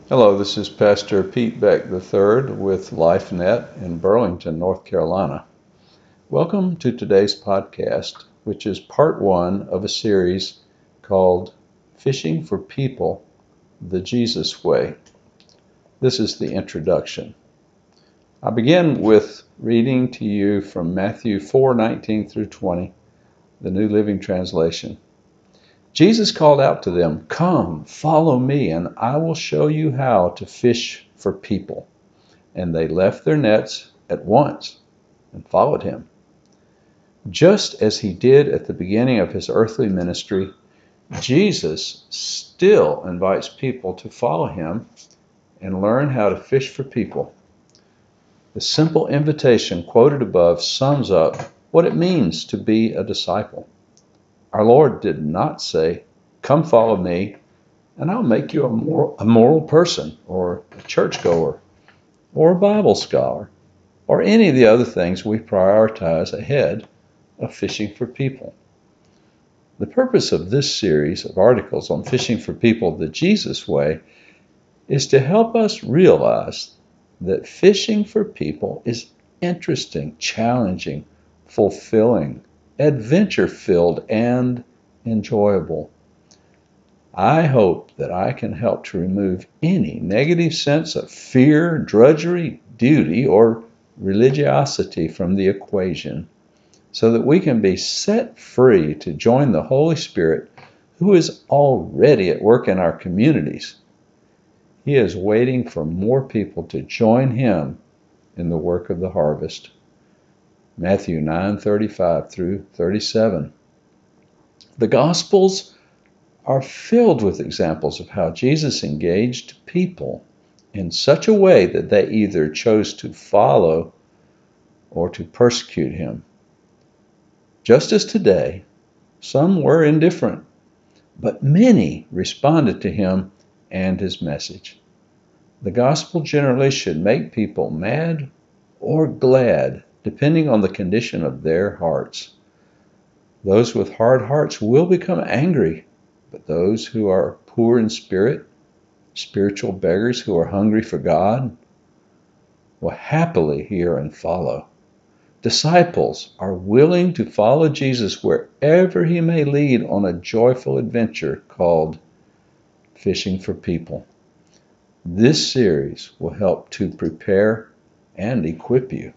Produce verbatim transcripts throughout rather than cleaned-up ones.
Hello, this is Pastor Pete Beck the third with LifeNet in Burlington, North Carolina. Welcome to today's podcast, which is part one of a series called Fishing for People, the Jesus Way. This is the introduction. I begin with reading to you from Matthew four nineteen through twenty, the New Living Translation. Jesus called out to them, "Come, follow me, and I will show you how to fish for people." And they left their nets at once and followed him. Just as he did at the beginning of his earthly ministry, Jesus still invites people to follow him and learn how to fish for people. The simple invitation quoted above sums up what it means to be a disciple. Our Lord did not say, "Come follow me, and I'll make you a moral, a moral person, or a churchgoer, or a Bible scholar, or any of the other things we prioritize ahead of fishing for people." The purpose of this series of articles on fishing for people the Jesus way is to help us realize that fishing for people is interesting, challenging, fulfilling, adventure-filled, and enjoyable. I hope that I can help to remove any negative sense of fear, drudgery, duty, or religiosity from the equation so that we can be set free to join the Holy Spirit, who is already at work in our communities. He is waiting for more people to join him in the work of the harvest. Matthew nine thirty-five through thirty-seven. The Gospels are filled with examples of how Jesus engaged people in such a way that they either chose to follow or to persecute him. Just as today, some were indifferent, but many responded to him and his message. The gospel generally should make people mad or glad, depending on the condition of their hearts. Those with hard hearts will become angry, but those who are poor in spirit, spiritual beggars who are hungry for God, will happily hear and follow. Disciples are willing to follow Jesus wherever he may lead on a joyful adventure called Fishing for People. This series will help to prepare and equip you.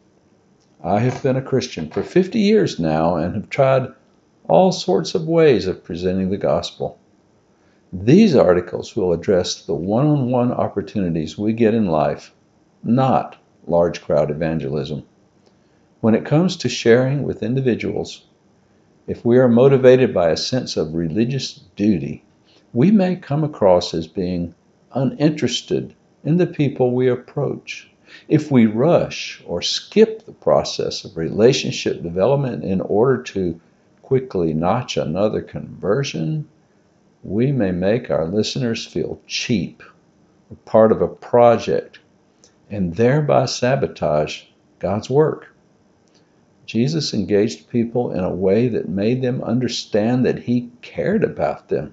I have been a Christian for fifty years now and have tried all sorts of ways of presenting the gospel. These articles will address the one-on-one opportunities we get in life, not large crowd evangelism. When it comes to sharing with individuals, if we are motivated by a sense of religious duty, we may come across as being uninterested in the people we approach. If we rush or skip the process of relationship development in order to quickly notch another conversion, we may make our listeners feel cheap, or part of a project, and thereby sabotage God's work. Jesus engaged people in a way that made them understand that he cared about them.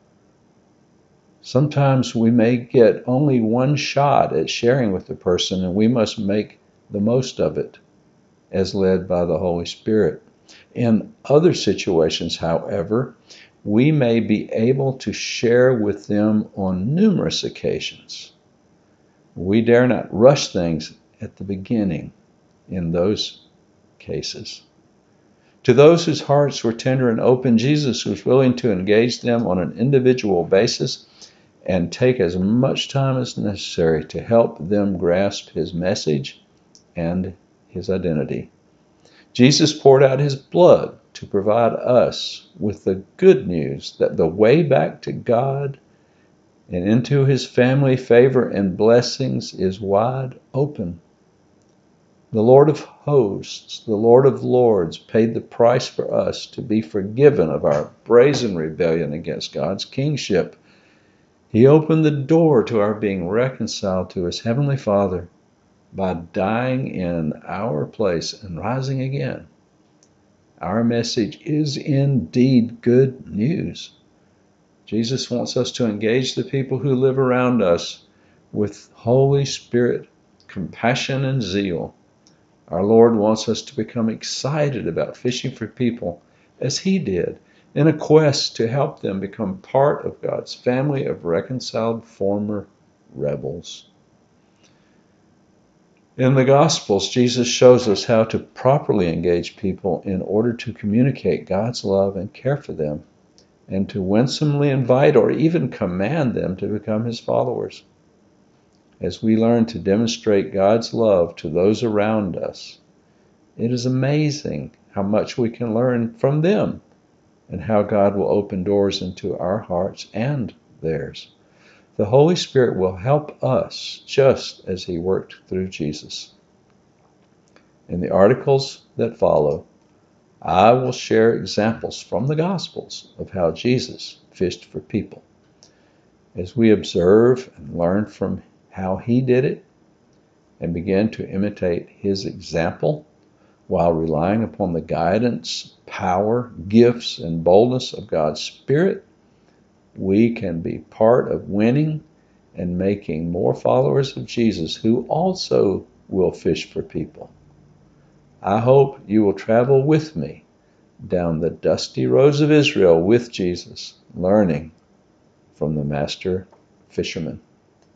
Sometimes we may get only one shot at sharing with the person, and we must make the most of it as led by the Holy Spirit. In other situations, however, we may be able to share with them on numerous occasions. We dare not rush things at the beginning in those cases. To those whose hearts were tender and open, Jesus was willing to engage them on an individual basis and take as much time as necessary to help them grasp his message and his identity. Jesus poured out his blood to provide us with the good news that the way back to God and into his family, favor, and blessings is wide open. The Lord of hosts, the Lord of lords, paid the price for us to be forgiven of our brazen rebellion against God's kingship. He opened the door to our being reconciled to his heavenly Father by dying in our place and rising again. Our message is indeed good news. Jesus wants us to engage the people who live around us with Holy Spirit compassion and zeal. Our Lord wants us to become excited about fishing for people as He did, in a quest to help them become part of God's family of reconciled former rebels. In the Gospels, Jesus shows us how to properly engage people in order to communicate God's love and care for them, and to winsomely invite or even command them to become His followers. As we learn to demonstrate God's love to those around us, it is amazing how much we can learn from them and how God will open doors into our hearts and theirs. The Holy Spirit will help us just as He worked through Jesus. In the articles that follow, I will share examples from the Gospels of how Jesus fished for people. As we observe and learn from how He did it and begin to imitate His example while relying upon the guidance, power, gifts, and boldness of God's Spirit, we can be part of winning and making more followers of Jesus who also will fish for people. I hope you will travel with me down the dusty roads of Israel with Jesus, learning from the master fisherman.